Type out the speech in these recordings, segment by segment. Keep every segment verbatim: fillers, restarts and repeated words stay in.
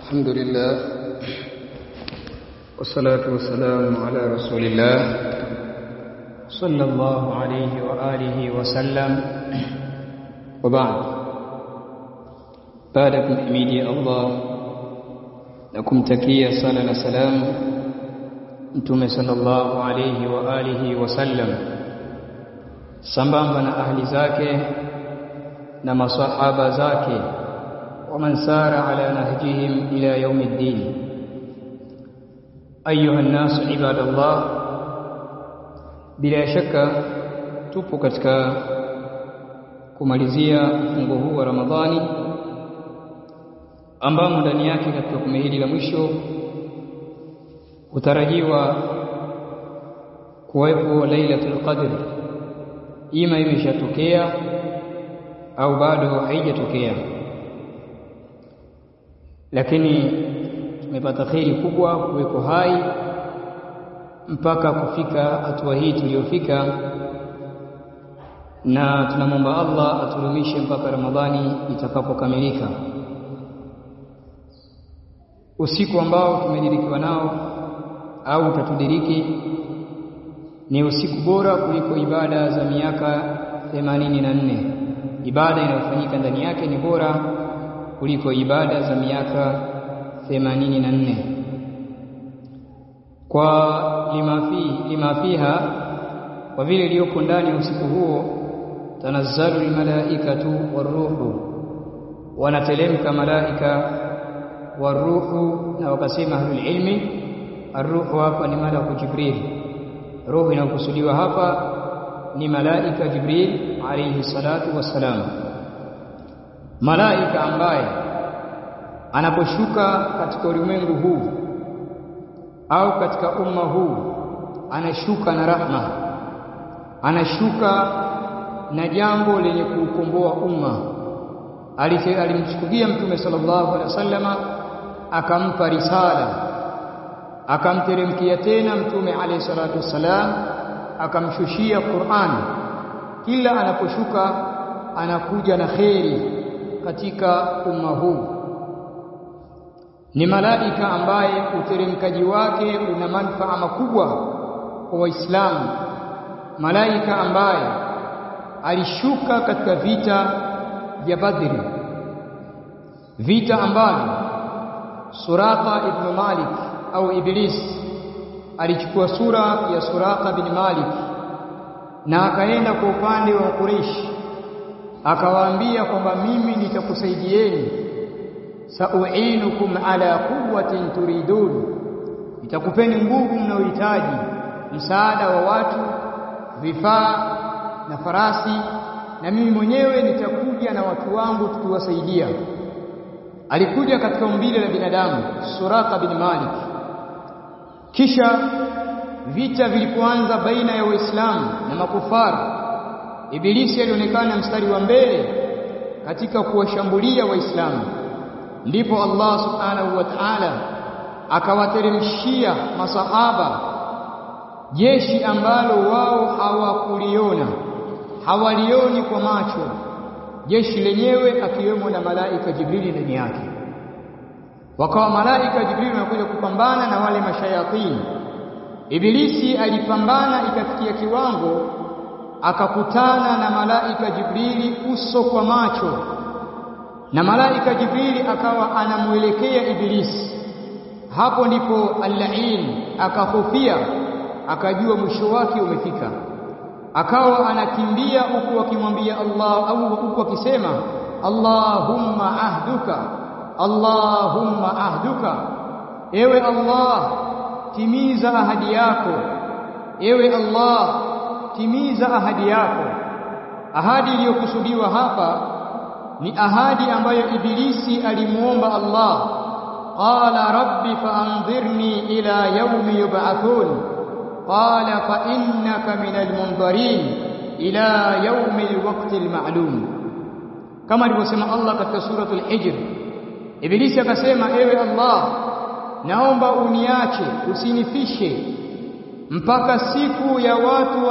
الحمد لله والصلاة والسلام على رسول الله صلى الله عليه وآله وسلم وبعد. baada ya kumhimidia Allah na kumtakia sala na salam Mtume sallallahu alayhi wa alihi wasallam sambamba na ahli zake na masahaba zake ومن سار على نهجهم إلى يوم الدين. أيها الناس عباد الله, bila shaka tupo katika kumalizia mfungo huu wa Ramadhani ambamo ndani yake katika kumi hili la mwisho utarajiwa kuwepo Lailatul Qadr, ima imeshatokea au bado haijatokea, lakini tumepata kheri kubwa kuweko hai mpaka kufika hatua hii tuliyofika, na tunamwomba Allah atudumishe mpaka Ramadhani itakapokamilika. Usiku ambao tumedirikiwa nao au utatudiriki ni usiku bora kuliko ibada za miaka themanini na nne. Ibada inayofanyika ndani yake ni bora kuliko ibada za miaka themanini na nne, kwa limafi limafiha, kwa vile iliyoko ndani ya usiku huo. Tanazzalu almalaikatu waruhu, wanatelemka malaika waruhu, na wakasema ahlul ilmi arruhu hapa ni malaku Jibril. Roho inayokusudiwa hapa ni malaika Jibril alayhi salatu wassalam, malaika ambaye anaposhuka katika ulimwengu huu au katika umma huu anashuka na rahma, anashuka na jambo lenye kuukomboa umma. Alimchukulia Mtume sallallahu alaihi wasallama akampa risala, akamteremkia tena Mtume alayhi salatu wassalam akamshushia Qur'an. Kila anaposhuka anakuja na kheri katika umma huu. Ni malaika ambaye uteremkaji wake una manufaa makubwa kwa Waislamu, malaika ambaye alishuka katika vita vya Badri, vita ambavyo Suraka ibn Malik au Iblis alichukua sura ya Suraka bin Malik na akaenda kwa upande wa Quraysh, akawaambia kwamba mimi nitakusaidieni, sau'inukum ala quwwatin turidun, nitakupeni nguvu mnayohitaji, msaada wa watu, vifaa na farasi, na mimi mwenyewe nitakuja na watu wangu tukiwasaidia. Alikuja katika umbile la binadamu Suraka bin Malik. Kisha vita vilipoanza baina ya Waislamu na makufari, Ibilisi alionekana mstari wa mbele katika kuwashambulia Waislamu. Ndipo Allah subhanahu wa ta'ala akawateremshia masahaba jeshi ambalo wao hawakuliona, hawalioni kwa macho, jeshi lenyewe akiwemo na malaika Jibrili ndani yake. Wakawa malaika Jibrili wanakuja kupambana na wale mashayatini. Ibilisi alipambana ikafikia kiwango akakutana na malaika Jibrili uso kwa macho, na malaika Jibrili akawa anamuelekea Ibilisi. Hapo ndipo al-la'in akahofia, akajua mwisho wake umefika, akawa anakimbia huku akimwambia Allah au huku akisema Allahumma ahduka, Allahumma ahduka, ewe Allah timiza ahadi yako, ewe Allah timiza ahadi yako. Ahadi iliyokusudiwa hapa ni ahadi ambayo Ibilisi alimuomba Allah, qala rabbi faanzirni ila yawmi yub'athun, qala fa innaka minal munzirin ila yawmi alwaqti alma'lum, kama alivyosema Allah katika suratul Hijr. Ibilisi akasema, ewe Allah, naomba uniache, usinifishe mpaka siku ya watu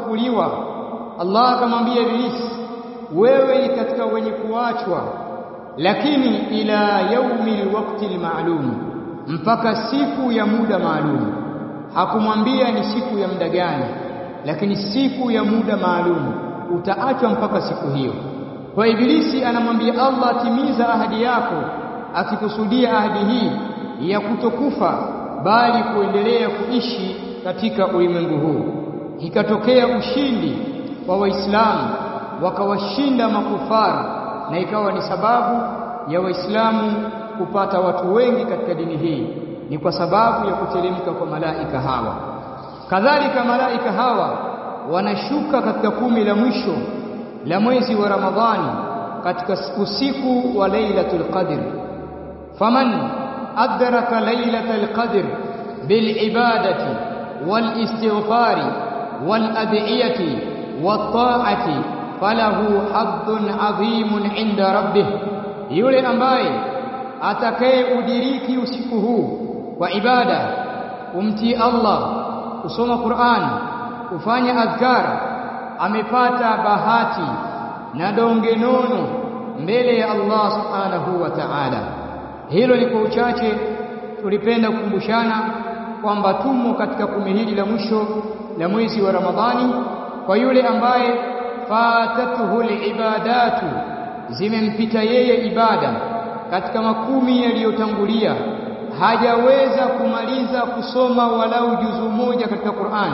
watakapofufuliwa. Allah akamwambia Ibilisi, wewe ni katika wenye kuachwa, lakini ila yaumi alwaqti alma'lum, mpaka siku ya muda maalum. Hakumwambia ni siku ya muda gani, lakini siku ya muda maalum, utaachwa mpaka siku hiyo. Kwa Ibilisi anamwambia Allah, timiza ahadi yako, akikusudia ahadi hii ya kutokufa bali kuendelea kuishi katika ulimwengu huu. Ikatokea ushindi wa Waislamu, wakawashinda makufara, na ikawa ni sababu ya Waislamu kupata watu wengi katika dini hii, ni kwa sababu ya kuteremka kwa malaika hawa. Kadhalika malaika hawa wanashuka katika kumi la mwisho la mwezi wa Ramadhani katika usiku wa Lailatul Qadr. Faman adraka Lailatul Qadr bil ibadati wal istighfari wal ad'iyati wat ta'ati falahu haddun adhimun inda rabbih, yule ambaye atakayeudiriki usiku huu kwa ibada, kumtii Allah, kusoma Qur'an, kufanya adhkar, amepata bahati na donge nono mbele ya Allah subhanahu wa ta'ala. Hilo ni kwa uchache tulipenda kukumbushana kwamba tumo katika kumi hili la mwisho la mwezi wa Ramadhani. Kwa yule ambaye fatatuhu alibadatu, zimempita yeye ibada katika makumi yaliyotangulia, hajaweza kumaliza kusoma walau juzu moja katika Qur'an,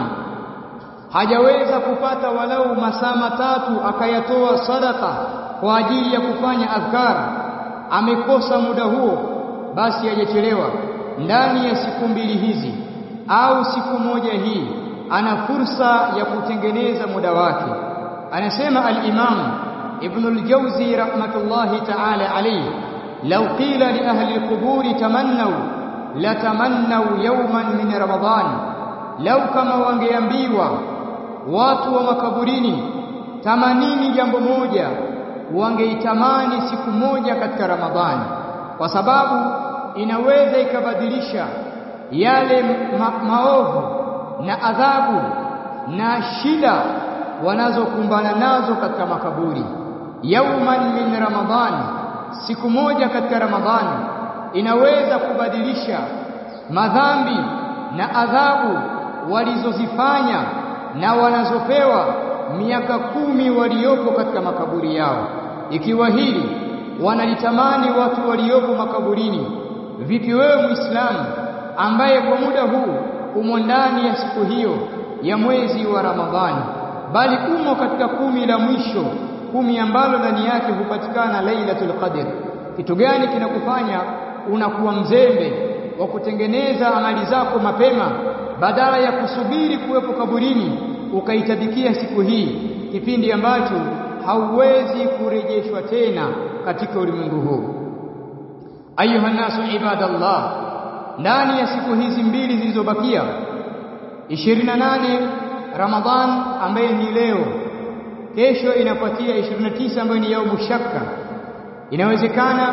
hajaweza kupata walau masaa matatu akayatoa sadaka kwa ajili ya kufanya adhkar, amekosa muda huo, basi hajachelewa. Ndani ya siku mbili hizi au siku moja hii ana fursa ya kutengeneza muda wake. Anasema al-Imam Ibn al-Jawzi rahmatullahi ta'ala alayhi, law qila li ahli al-quburi tamannaw la tamannaw yawman min Ramadan, law kama wangeambiwa watu wa makaburini tamanini jambo moja, wangeitamani siku moja katika Ramadhani, kwa sababu inaweza ikabadilisha yale ma maovu na adhabu na shida wanazokumbana nazo katika makaburi. Yawman min Ramadhani, siku moja katika Ramadhani inaweza kubadilisha madhambi na adhabu walizozifanya na wanazopewa miaka kumi waliopo katika makaburi yao. Ikiwa hili wanalitamani watu waliopo makaburini, vipi wewe Muislamu ambaye kwa muda huu umo ndani ya siku hiyo ya mwezi wa Ramadhani, bali umo katika kumi la mwisho, kumi ambalo ndani yake hupatikana Lailatul Qadr? Kitu gani kinakufanya unakuwa mzembe wa kutengeneza amali zako mapema badala ya kusubiri kuwepo kaburini ukaitabikia siku hii, kipindi ambacho hauwezi kurejeshwa tena katika ulimwengu huu? Ayuha nasu ibadallah, ndani ya siku hizi mbili zilizobakia, ishirini na nane Ramadhan ambaye ni leo, kesho inafuatia ishirini na tisa ambayo ni yaumu shakka. Inawezekana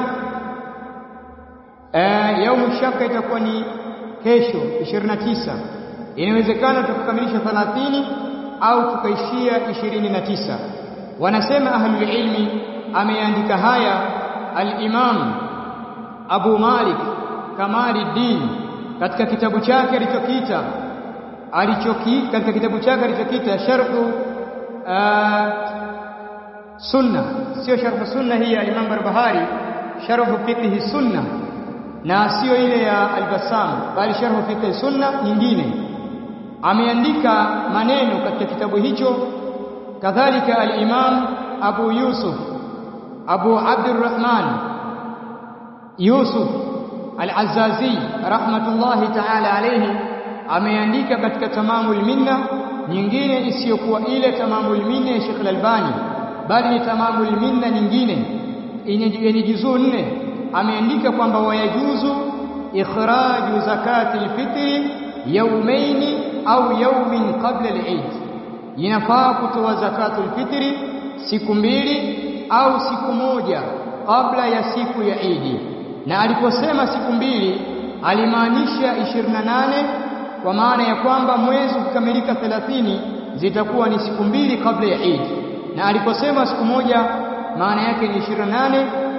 eh yaumu shakka itakuwa ni kesho ishirini na tisa, inawezekana tukakamilisha thelathini au tukaishia ishirini na tisa. Wanasema ahlul ilmi, ameandika haya al-Imam Abu Malik Kamaluddin katika kitabu chake alichokiita alichoki katika kitabu chake alichokiita Sharhu uh, Sunna, sio Sharhu Sunna hii ya Imam Barbahari, Sharhu Fiqh Sunna, na sio ile ya Al-Bassam, bali Sharhu Fiqh Sunna nyingine. Ameandika maneno katika kitabu hicho. Kadhalika al-Imam Abu Yusuf Abu Abdurrahman Yusuf Al-Azzazi rahmatullahi ta'ala alayhi ameandika katika Tamamul Minna nyingine isiyokuwa ile Tamamul Minna ya Sheikh Al-Albani, bali ni Tamamul Minna nyingine yenye juzuu nne. Ameandika kwamba wayajuzu ikhraju zakati al-fitri yawmaini au yawmin qabla al-Eid, inafaa kutoa zakatul fitri siku mbili au siku moja kabla ya siku ya Eid. Na aliposema siku mbili alimaanisha ishirini na nane, kwa maana ya kwamba mwezi ukikamilika thelathini zitakuwa ni siku mbili kabla ya Eid. Na aliposema siku moja maana yake ni ishirini na nane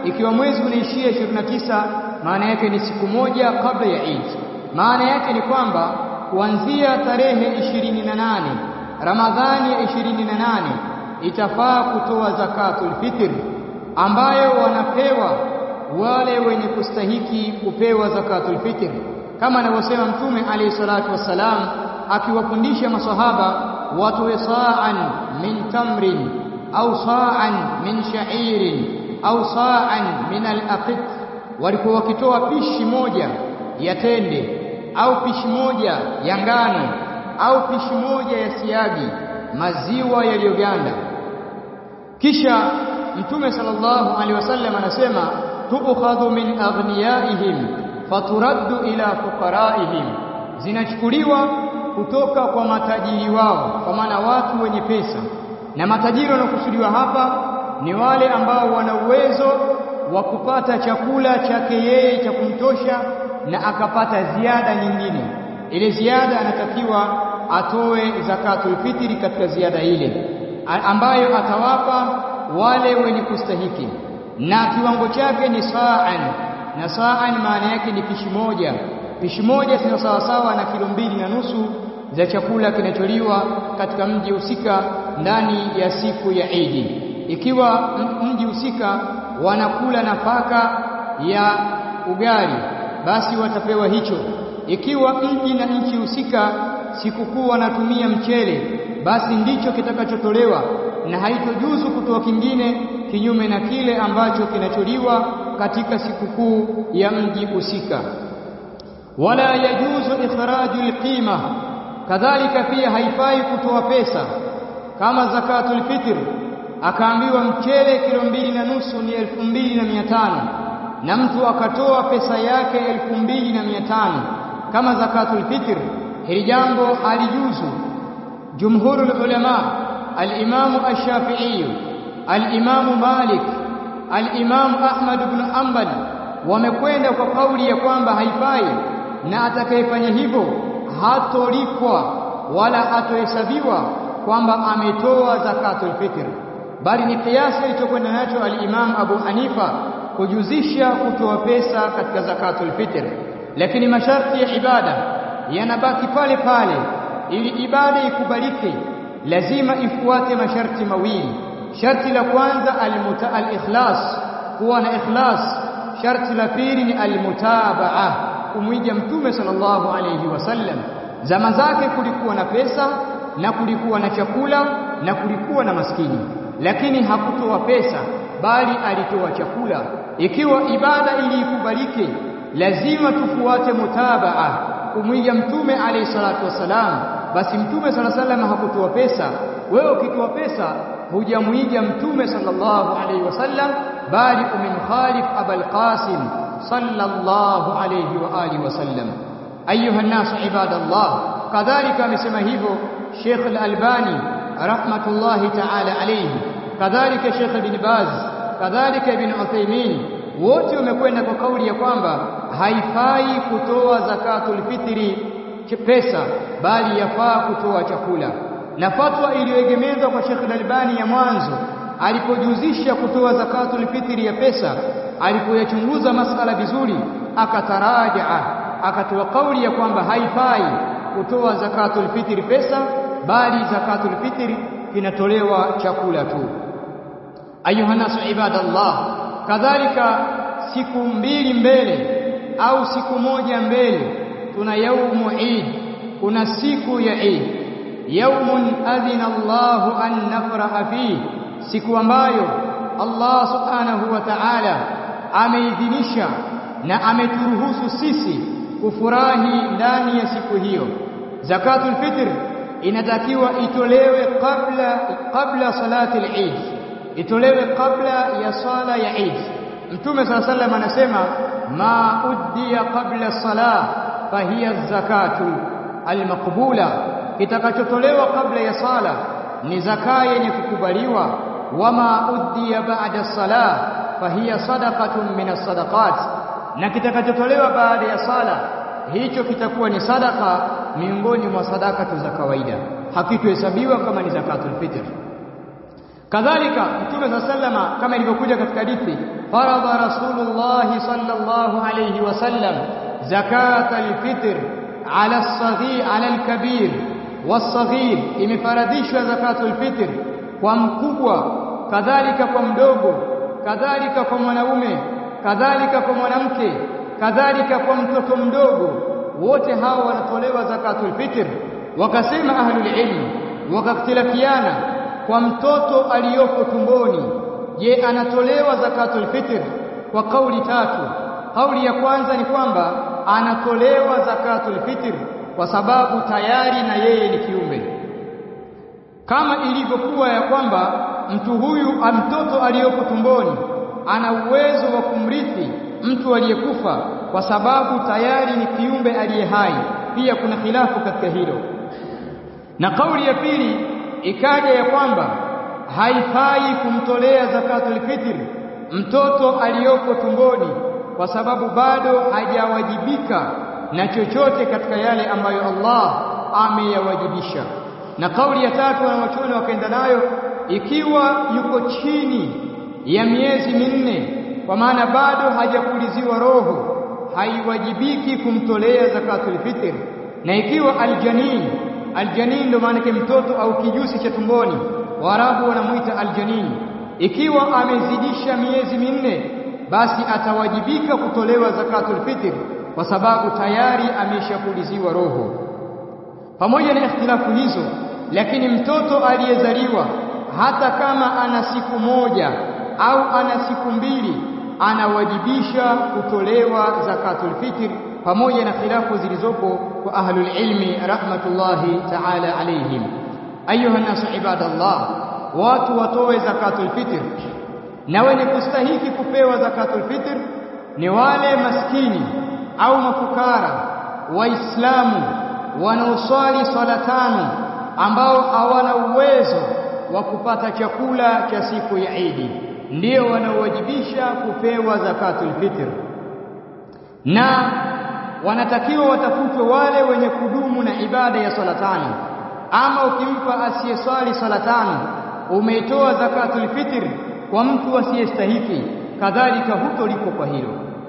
ikiwa mwezi unaishia ishirini na tisa maana yake ni siku moja kabla ya Eid. Maana yake ni kwamba kuanzia tarehe ishirini na nane Ramadhani ya ishirini na nane itafaa kutoa zakatul fitr ambayo wanapewa wale wenye kustahiki kupewa zakatul fitr, kama anavyosema Mtume alayhi salatu wassalam akiwafundisha masahaba watoe sa'an min tamrin au sa'an min sha'irin au sa'an min al-aqit. Walikuwa wakitoa pishi moja ya tende au pishi moja ya ngano au pishi moja ya siagi, maziwa yaliyoganda. Kisha Mtume sallallahu alaihi wasallam anasema tu'khadhu min aghniyaihim faturaddu ila fuqaraihim, zinachukuliwa kutoka kwa matajiri wao, kwa maana watu wenye pesa. Na matajiri wanaokusudiwa hapa ni wale ambao wana uwezo wa kupata chakula chake yeye cha kumtosha na akapata ziada nyingine. Ile ziada anatakiwa atoe zakatul fitri katika ziada ile ambayo atawapa wale wenye kustahiki, na kiwango chake ni sa'an, na sa'an maana yake ni pishi moja. Pishi moja ni sawa sawa na kilo mbili na nusu za chakula kinacholiwa katika mji husika ndani ya siku ya Eid. Ikiwa mji husika wanakula nafaka ya ugali, basi watapewa hicho. Ikiwa mji na nchi husika sikukuu wanatumia mchele, basi ndicho kitakachotolewa, na haitojuzu kutoa kingine kinyume na kile ambacho kinacholiwa katika sikukuu ya mji husika. Wala yajuzu ikhraju alqima, kadhalika pia haifai kutoa pesa kama zakatul fitr. Akaambiwa mchele kilo mbili na nusu ni elfu mbili na mia tano na mtu akatoa pesa yake elfu mbili na mia tano kama zakatul fitr, hili jambo halijuzu. Jumhurul ulama, al-Imam ash-Shafi'i, al-Imam Malik, al-Imam Ahmad ibn Hanbal wamekwenda kwa kauli ya kwamba haifai, na atakayefanya hivyo hatolipwa wala hatohesabiwa kwamba ametoa zakatul fitr, bali ni kiasi alichokwenda nacho al-Imam Abu Hanifa kujuzisha kutoa pesa katika zakatul fitr. Lakini masharti ya ibada yanabaki pale pale. Ili ibada ikubalike lazima ifuate masharti mawili. Sharti la kwanza al-muta al-ikhlas, kuwa na ikhlas. Sharti la pili ni al-mutabaa, kumwiga Mtume sallallahu alayhi wasallam. Zama zake kulikuwa na pesa na kulikuwa na chakula na kulikuwa na maskini, lakini hakutoa pesa bali alitoa chakula. Ikiwa ibada ili ikubalike lazima tufuate mutabaa, kumwiga Mtume alayhi salatu wasalam. Basi Mtume sallallahu alayhi wasallam hakutoa pesa, wewe ukitoa pesa hujamwiga Mtume sallallahu alayhi wasallam, bali umemkhalif Abul Qasim sallallahu alayhi wa alihi wasallam. Ayuha an-nas ibadallah, kadhalika amesema hivyo Sheikh al-Albani rahmatullahi ta'ala alayhi, kadhalika Sheikh Ibn Baz, kadhalika Ibn Uthaymeen, wote wamekwenda kwa kauli ya kwamba haifai kutoa zakatul fitri pesa, bali yafaa kutoa chakula. Na fatwa iliyoegemezwa kwa Sheikh al-Albani ya mwanzo alipojuzisha kutoa zakatul fitri ya pesa, alipoyachunguza masala vizuri, akatarajaa, akatoa kauli ya kwamba haifai kutoa zakatul fitri pesa, bali zakatul fitri inatolewa chakula tu. Ayuha nasu ibadallah, kadhalika siku mbili mbele au siku moja mbele tuna yaumu Eid, kuna siku ya Eid. Yaumun adhina Allahu an nafraha fihi, siku ambayo Allah subhanahu wa ta'ala ameidhinisha na ameturuhusu sisi kufurahi ndani ya siku hiyo. Zakatul fitr inatakiwa itolewe kabla kabla salati al-Eid, itolewe kabla ya sala ya Eid. Mtume sallallahu alayhi wasallam anasema ma uddiya qabla salah fahiya zakatu al-maqbula, kitakachotolewa kabla ya sala ni zaka yenye kukubaliwa. Wama uddiya ba'da salah fahiya sadaqatun min as-sadaqat, na kitakachotolewa baada ya sala hicho kitakuwa ni sadaka miongoni mwa sadaka za kawaida, hakitohesabiwa kama ni zakatul fitr. Kadhalika Mtume sallallahu alayhi wasallam kama ilivyokuja katika hadithi farada Rasulullah sallallahu alayhi wasallam zakat al-fitr ala as-saghir ala al-kabir was-saghir, imefaradhishwa zakatul fitr kwa mkubwa, kadhalika kwa mdogo, kadhalika kwa mwanaume, kadhalika kwa mwanamke, kadhalika kwa mtoto mdogo, wote hao wanatolewa zakatul fitr. Wakasema ahlul ilm, wakakhtilafiana kwa mtoto aliyoko tumboni, je, anatolewa zakatul fitr? Kwa kauli tatu. Kauli ya kwanza ni kwamba anatolewa zakatul fitr kwa sababu tayari na yeye ni kiumbe, kama ilivyokuwa ya kwamba mtu huyu mtoto aliyoko tumboni ana uwezo wa kumrithi mtu aliyekufa kwa sababu tayari ni kiumbe aliye hai. Pia kuna khilafu katika hilo. Na kauli ya pili ikaja ya kwamba haifai kumtolea zakatul fitr mtoto aliyoko tumboni kwa sababu bado hajawajibika na chochote katika yale ambayo Allah ameyawajibisha. Na kauli ya tatu wanawachuoni wakaenda nayo, ikiwa yuko chini ya miezi minne, kwa maana bado hajakuliziwa roho, haiwajibiki kumtolea zakatul fitr. Na ikiwa aljanin, aljanin ndo maana mtoto au kijusi cha tumboni, Waarabu wanamuita aljanin, ikiwa amezidisha miezi minne, basi atawajibika kutolewa zakatul fitr kwa sababu tayari ameshakuliziwa roho. Pamoja na ikhtilafu hizo, lakini mtoto aliyezaliwa hata kama ana siku moja au ana siku mbili, anawajibisha kutolewa zakatul fitr, pamoja na khilafu zilizopo kwa ahlul ilmi rahmatullahi ta'ala alayhim. Ayuha nasu ibadallah, watu watoe zakatul fitr, na wenye kustahiki kupewa zakatul fitr ni wale maskini au mafukara waislamu wanaoswali swala tano ambao hawana uwezo wa kupata chakula cha siku ya Eid, ndio wanaowajibisha kupewa zakatul fitr. Na wanatakiwa watafutwe wale wenye kudumu na ibada ya swala tano. Ama ukimpa asiyeswali swala tano, umeitoa zakatul fitr kwa mtu asiyestahiki, kadhalika hutolipo kwa hilo.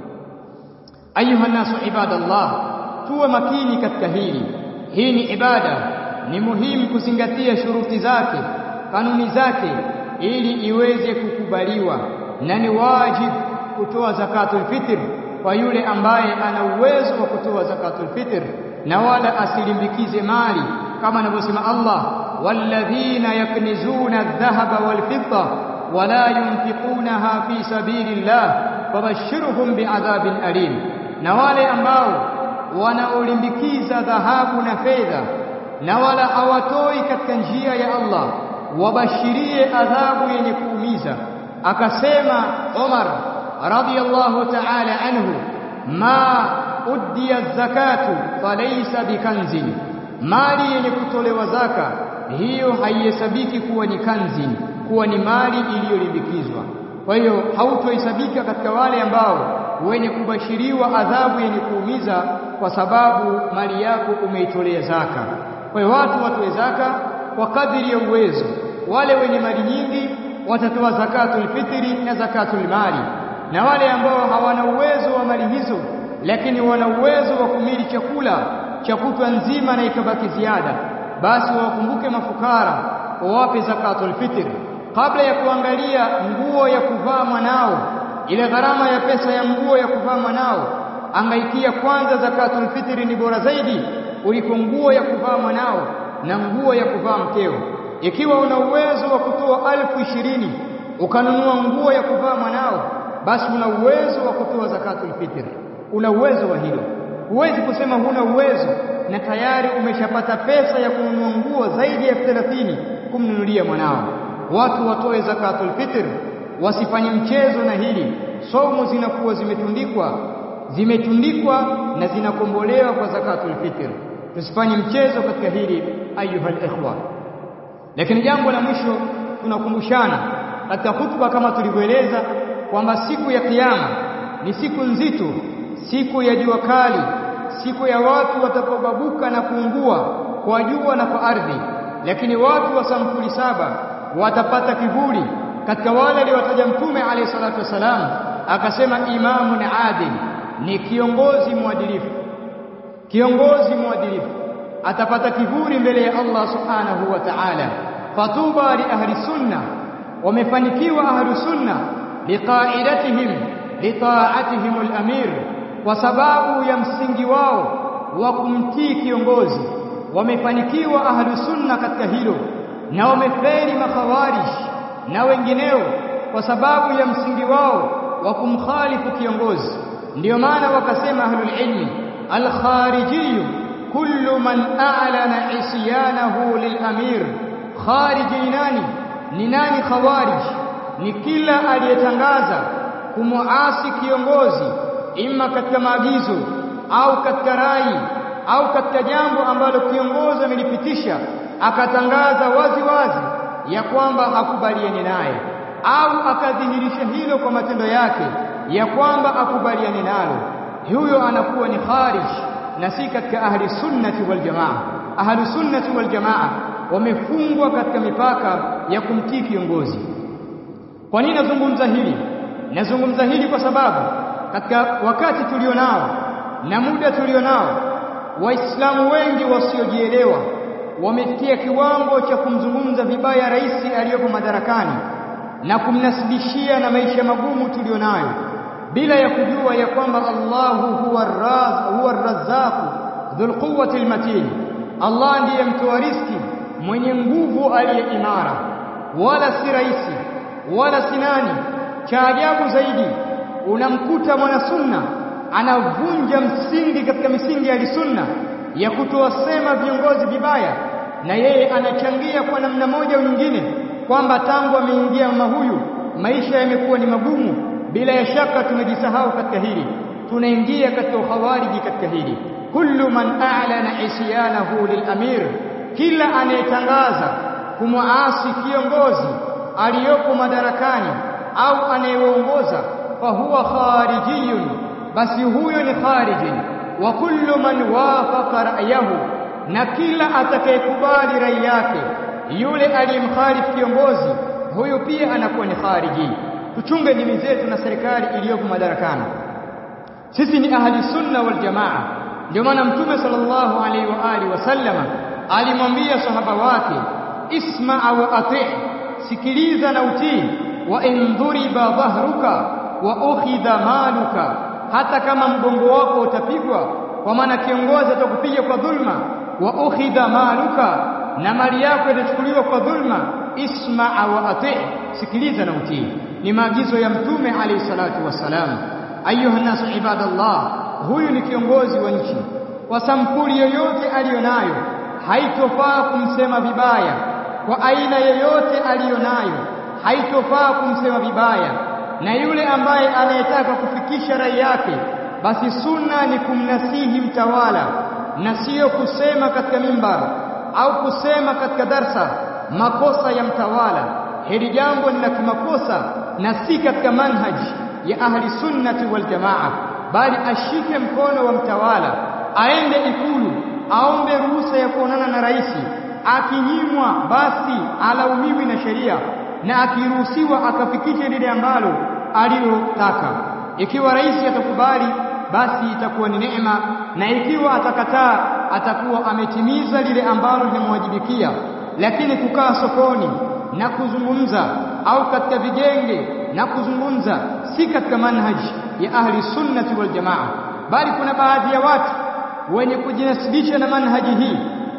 Ayuha nasu ibadallah, tuwe makini katika hili. Hii ni ibada, ni muhimu kuzingatia shuruti zake, kanuni zake, ili iweze kukubaliwa, na ni wajibu kutoa zakatul fitr kwa yule ambaye ana uwezo wa kutoa zakatul fitr, na wala asilimbikize mali, kama anavyosema Allah, walladhina yaknizuna adh-dhahaba wal-fidda wala yunfiqunaha fi sabilillah fabashshirhum bi'adhabin alim. Na wale ambao wanaolimbikiza dhahabu na fedha na wala hawatoi katika njia ya Allah, wabashirie adhabu yenye kuumiza. Akasema Umar radiyallahu ta'ala anhu, ma uddiya zakatu falaysa bikanzin, mali yenye kutolewa zaka hiyo haihesabiki kuwa ni kanzin, kuwa ni mali iliyolimbikizwa. Kwa hiyo hautohesabika katika wale ambao wenye kubashiriwa adhabu yenye kuumiza kwa sababu mali yako umeitolea zaka. Kwa hiyo watu watoe zaka kwa kadiri ya uwezo. Wale wenye mali nyingi watatoa zakatul fitri na zakatul mali, na wale ambao hawana uwezo wa mali hizo lakini wana uwezo wa kumili chakula cha kutwa nzima na ikabaki ziada, basi wakumbuke mafukara, wawape zakatul fitr. Kabla ya kuangalia nguo ya kuvaa mwanao, ile gharama ya pesa ya nguo ya kuvaa mwanao, angaikia kwanza zakatul fitri ni bora zaidi kuliko nguo ya kuvaa mwanao na nguo ya kuvaa mkeo. Ikiwa una uwezo wa kutoa alfu ishirini ukanunua nguo ya kuvaa mwanao, basi una uwezo wa kutoa zakatul fitr. Una uwezo wa hilo. Huwezi kusema huna uwezo na tayari umeshapata pesa ya kununua nguo zaidi ya elfu thelathini kumnunulia mwanao. Watu watoe zakatul fitr, wasifanye mchezo na hili. Somo zinakuwa zimetundikwa zimetundikwa na zinakombolewa kwa zakatul fitr. Tusifanye mchezo katika hili ayuhal ikhwa. Lakini jambo la mwisho, tunakumbushana katika hutuba kama tulivyoeleza kwamba siku ya kiyama ni siku nzito, siku ya jua kali, siku ya watu watakaobabuka na kuungua kwa jua na kwa ardhi. Lakini watu wa sampuli saba watapata kivuli. Katika wale aliwataja Mtume alayhi salatu wasalam akasema imamun adil, ni kiongozi mwadilifu. Kiongozi mwadilifu atapata kivuli mbele ya Allah subhanahu wa ta'ala. Fatuba li ahli sunna, wamefanikiwa ahli sunna liqaidatihim lita'atihim al-amir, kwa sababu ya msingi wao wa kumtii kiongozi. Wamefanikiwa ahli sunna katika hilo, na wamefeli makhawarij na wengineo kwa sababu ya msingi wao wa kumkhalifu kiongozi. Ndio maana wakasema ahlul ilmi, al-kharijiyyu kullu man a'lana isyanahu lil-amir. Khariji nani? Ni nani khawarij? Ni kila aliyetangaza kumuasi kiongozi, imma katika maagizo au katika rai au katika jambo ambalo kiongozi amelipitisha, akatangaza wazi wazi ya kwamba hakubaliani naye, au akadhihirisha hilo kwa matendo yake ya kwamba akubaliani nalo, huyo anakuwa ni kharij na si katika ahli sunnati wal jamaa. Ahli sunnati wal jamaa wamefungwa katika mipaka ya kumtii kiongozi. Kwa nini nazungumza hili? Nazungumza hili kwa sababu katika wakati tulionao na muda tulionao, Waislamu wengi wasiojielewa wamefikia kiwango cha kumzungumza vibaya rais aliyopo madarakani na kumnasibishia na maisha magumu tulionayo, bila ya kujua ya kwamba Allahu huwa ar-Razzaq, huwa ar-Razzaq dhul quwwati al-matin. Allah ndiye mtoa riziki mwenye nguvu aliye imara, wala si rais wala sinani. Cha ajabu zaidi, unamkuta mwana sunna anavunja msingi katika misingi ya sunna ya kutowasema viongozi vibaya, na yeye anachangia kwa namna moja au nyingine kwamba tangu ameingia mama huyu maisha yamekuwa ni magumu. Bila ya shaka tumejisahau katika hili, tunaingia katika ukhawariji katika hili. Kullu man a'lana isyanahu lil-amir, kila anayetangaza kumuasi kiongozi aliyopo madarakani au anayeongoza, fa huwa kharijiyun, basi huyo ni khariji. Wa kullu man wafaqa ra'yahu, na kila atakayekubali rai yake yule aliyemkhalifu kiongozi, huyo pia anakuwa ni khariji. Tuchunge dini zetu na serikali iliyopo madarakani. Sisi ni ahli sunna wal jamaa. Ndio maana Mtume sallallahu alaihi wa alihi wasallama alimwambia sahaba wake, isma'a wa ati', sikiliza na utii. Wa in dhuriba dhahruka wa ukhidha maluka, hata kama mgongo wako utapigwa, kwa maana kiongozi atakupiga kwa dhulma. Wa ukhidha maluka, na mali yako itachukuliwa kwa dhulma. Isma'a wa ati', sikiliza na utii. Ni maagizo ya Mtume alayhi salatu wassalam. Ayuha nasu ibadallah, huyu ni kiongozi wa nchi. Kwa sampuli yoyote aliyonayo, haitofaa kumsema vibaya. Kwa aina yoyote aliyonayo, haitofaa kumsema vibaya. Na yule ambaye anayetaka kufikisha rai yake, basi sunna ni kumnasihi mtawala, na sio kusema katika mimbar au kusema katika darsa makosa ya mtawala. Hili jambo ni la kimakosa na si katika manhaji ya ahli sunnati wal jamaa, bali ashike mkono wa mtawala, aende Ikulu, aombe ruhusa ya kuonana na rais. Akinyimwa basi alaumiwi na sheria, na akiruhusiwa akafikisha lile ambalo alilotaka. Ikiwa rais atakubali, basi itakuwa ni neema, na ikiwa atakataa, atakuwa ametimiza lile ambalo limemwajibikia. Lakini kukaa sokoni na kuzungumza au katika vigenge na kuzungumza si katika manhaji ya ahli sunnati wal jamaa, bali kuna baadhi ya watu wenye kujinasibisha na manhaji hii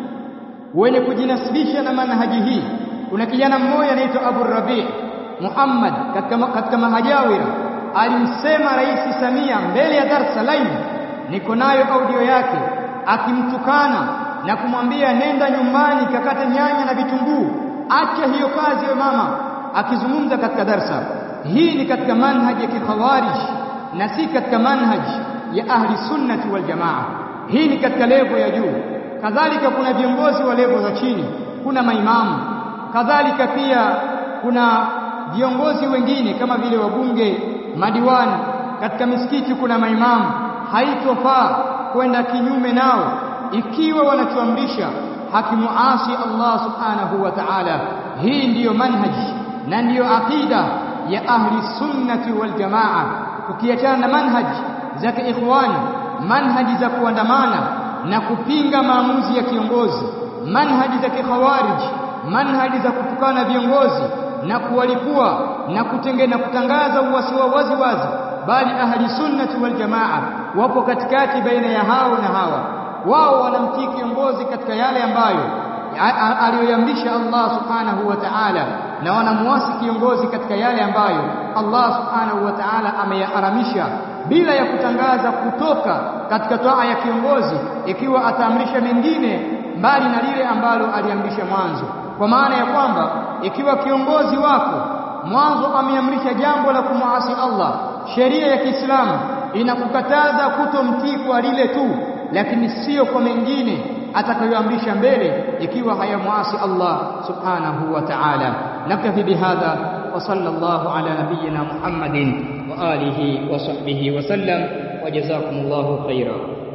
wenye kujinasibisha na manhaji hii. Kuna kijana mmoja anaitwa Abu Rabi' Muhammad katika katika Mahajawira, alimsema Rais Samia mbele ya darasa live, niko nayo audio yake, akimtukana na kumwambia nenda nyumbani kakate nyanya na vitunguu, acha hiyo kazi wewe mama, akizungumza katika darasa. Hii ni katika manhaji ya kikhawarij na si katika manhaji ya ahli sunnati wal jamaa. Hii ni katika level ya juu. Kadhalika kuna viongozi wa level za chini, kuna maimamu, kadhalika pia kuna viongozi wengine kama vile wabunge, madiwani. Katika misikiti kuna maimamu, haitofaa kwenda kinyume nao ikiwa wanachoamrisha hakimuasi Allah subhanahu wa ta'ala. Hii ndiyo manhaji na ndiyo aqida ya ahli sunnati wal jamaa. ukiachana na manhaji za kiikhwani, manhaji za kuandamana na kupinga maamuzi ya kiongozi, manhaji za kikhawarij, manhaji za kutukana viongozi na kuwalipua na kutengena kutangaza uasi wa wazi wazi, bali ahli sunnati wal jamaa wapo katikati baina ya hao na hawa. Wao wanamtii kiongozi katika yale ambayo aliyoamrisha Allah subhanahu wa ta'ala, na wanamuasi kiongozi katika yale ambayo Allah subhanahu wa ta'ala ameyaharamisha, bila ya kutangaza kutoka katika toa ya kiongozi ikiwa ataamrisha mengine mbali na lile ambalo aliamrisha mwanzo. Kwa maana ya kwamba ikiwa kiongozi wako mwanzo ameamrisha jambo la kumuasi Allah, sheria ya Kiislamu inakukataza kutomtii kwa lile tu, lakini sio kwa mengine atakayoamrisha mbele ikiwa hayamuasi Allah subhanahu wa ta'ala. Naktafi bihadha wa sallallahu ala nabiyyina Muhammadin wa alihi wa sahbihi wa sallam wa jazakumullahu khairan.